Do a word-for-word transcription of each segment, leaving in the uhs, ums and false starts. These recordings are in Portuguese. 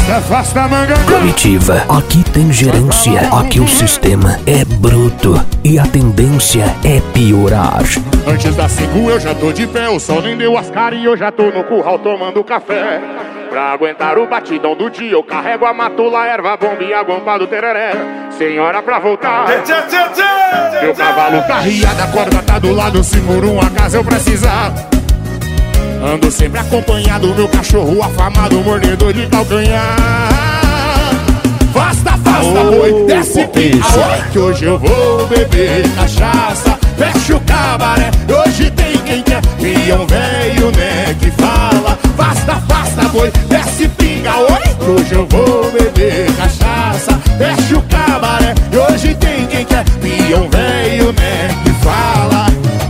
Afasta, afasta a manga. Comitiva, aqui tem gerência, aqui o sistema é bruto e a tendência é piorar. Antes das cinco eu já tô de pé, o sol nem deu as caras e eu já tô no curral tomando café. Pra aguentar o batidão do dia eu carrego a matula, erva bomba e a guampa do tereré. Senhora pra voltar, meu cavalo tá riado, a corda tá do lado, se por um acaso eu precisar. Ando sempre acompanhado, meu cachorro afamado, mordedor de calcanhar. Afasta, afasta, boi, desce pica, que hoje eu vou beber cachaça. Fecha o cabaré, hoje tem quem quer, peão velho, né, que fala. Afasta, afasta, boi, desce pinga, oi, que hoje eu vou beber cachaça. Fecha o cabaré, hoje tem quem quer, peão velho, né, que fala.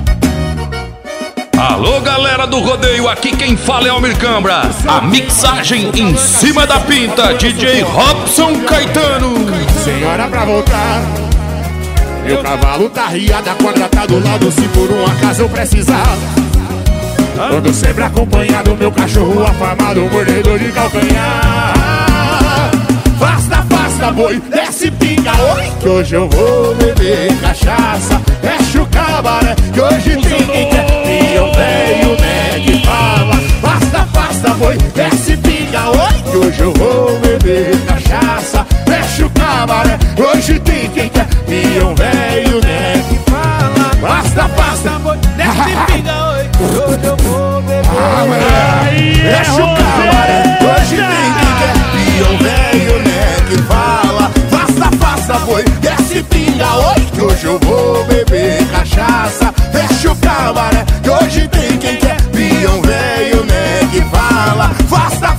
Alô, galera do rodeio, aqui quem fala é Almir Cambra. A mixagem em cima da pinta, D J Robson Caetano. Senhora pra voltar, meu cavalo tá riado, a corda tá do lado, se por um acaso eu precisar. Ando sempre acompanhado, meu cachorro afamado, mordedor de calcanhar. Afasta, afasta, boi, desce pinga, oi, que hoje eu vou beber cachaça. Fecha o cabaré, que hoje tem quem quer, peão velho, né, que fala. Afasta, afasta, boi, desce pinga, oi, que hoje eu vou beber cachaça. Fecha o cabaré, hoje tem quem quer, peão velho, né, que fala. Afasta, afasta, boi, desce pinga, oi, que hoje eu vou beber cachaça. Fecha o cabaré, hoje tem quem quer, peão velho, né, que fala. Afasta, afasta, boi, desce pinga, oi, que hoje eu vou beber cachaça. Fecha o cabaré, que hoje tem quem quer, peão velho, né, que fala. Afasta,